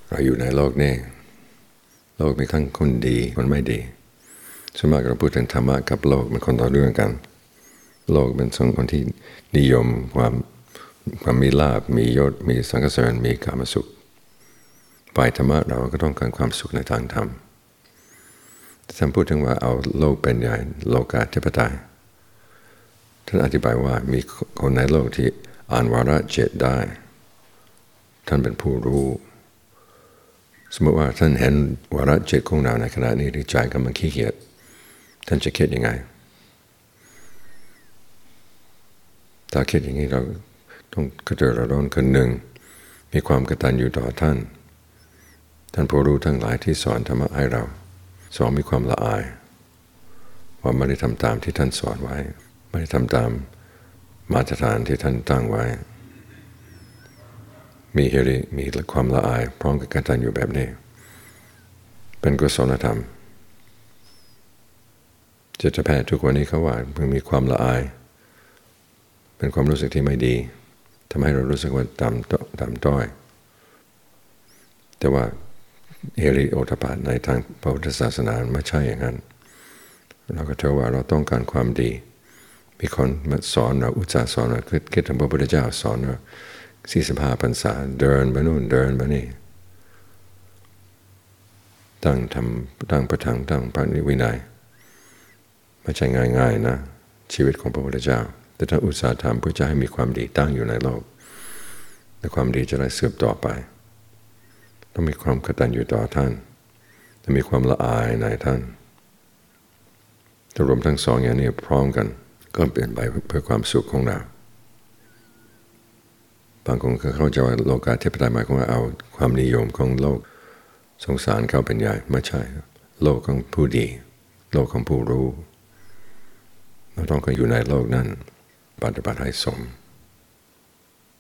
เราอยู่ในโลกนี้โลกมีทั้งคนดีคนไม่ดีส่วนมากเราพูดถึงธรรมะกับโลกมันคนละเรื่องกันโลกเป็นสองคนที่นิยมความมีลาภมียศมีสรรเสริญมีกามสุขฝ่ายธรรมะเราก็ต้องการความสุขในทางธรรมท่านพูดถึงว่าเอาโลกเป็นใหญ่โลกาธิปไตยท่านอธิบายว่ามีคนในโลกที่อ่านวาระเจ็ดได้ท่านเป็นผู้รู้สมมติว่าท่านเห็นวาระเจ็ดของเราในขณะนี้ที่ใจกำลังขี้เกียจท่านจะคิดยังไงถ้าคิดอย่างนี้เราต้องกระตือรือร้นคือหนึ่งมีความกตัญญูต่อท่านผู้รู้ทั้งหลายที่สอนธรรมะให้เราสอนมีความละอายว่าไม่ได้ทำตามที่ท่านสอนไว้ไม่ได้ทำตามมาตรฐานที่ท่านตั้งไว้มีฮิริมีความละอายพร้อมกับกตัญญูแบบนี้เป็นกุศลธรรมจิตแพทย์ทุกวันนี้เขาว่าเพิ่งมีความละอายเป็นความรู้สึกที่ไม่ดีทำให้เรารู้สึกว่าต่ำต้อยแต่ว่าฮิริโอตตัปปะในทางพระพุทธศาสนาไม่ใช่อย่างนั้นเราก็เชื่อว่าเราต้องการความดีมีคนมาสอนเราอุตส่าห์สอนเราคิดถึงพระพุทธเจ้าสอนเรา45 พรรษาเดินไปนู่นเดินไปนี่ตั้งประทังตั้งพระวินัยไม่ใช่ง่ายๆนะชีวิตของพระพุทธเจ้าแต่ท่านอุตส่าห์ทำเพื่อจะให้มีความดีตั้งอยู่ในโลกและความดีจะได้สืบต่อไปต้องมีความกตัญญูต่อท่านต้องมีความละอายในท่านถ้ารวมทั้งสองอย่างนี้พร้อมกันก็เปลี่ยนไปเพื่อความสุขของเราบางคนเข้าใจว่าโลกาธิปไตยหมายความว่าเอาความนิยมของโลกสงสารเขาเป็นใหญ่ไม่ใช่โลกของผู้ดีโลกของผู้รู้เราต้องอยู่ในโลกนั้นปฏิบัติให้สม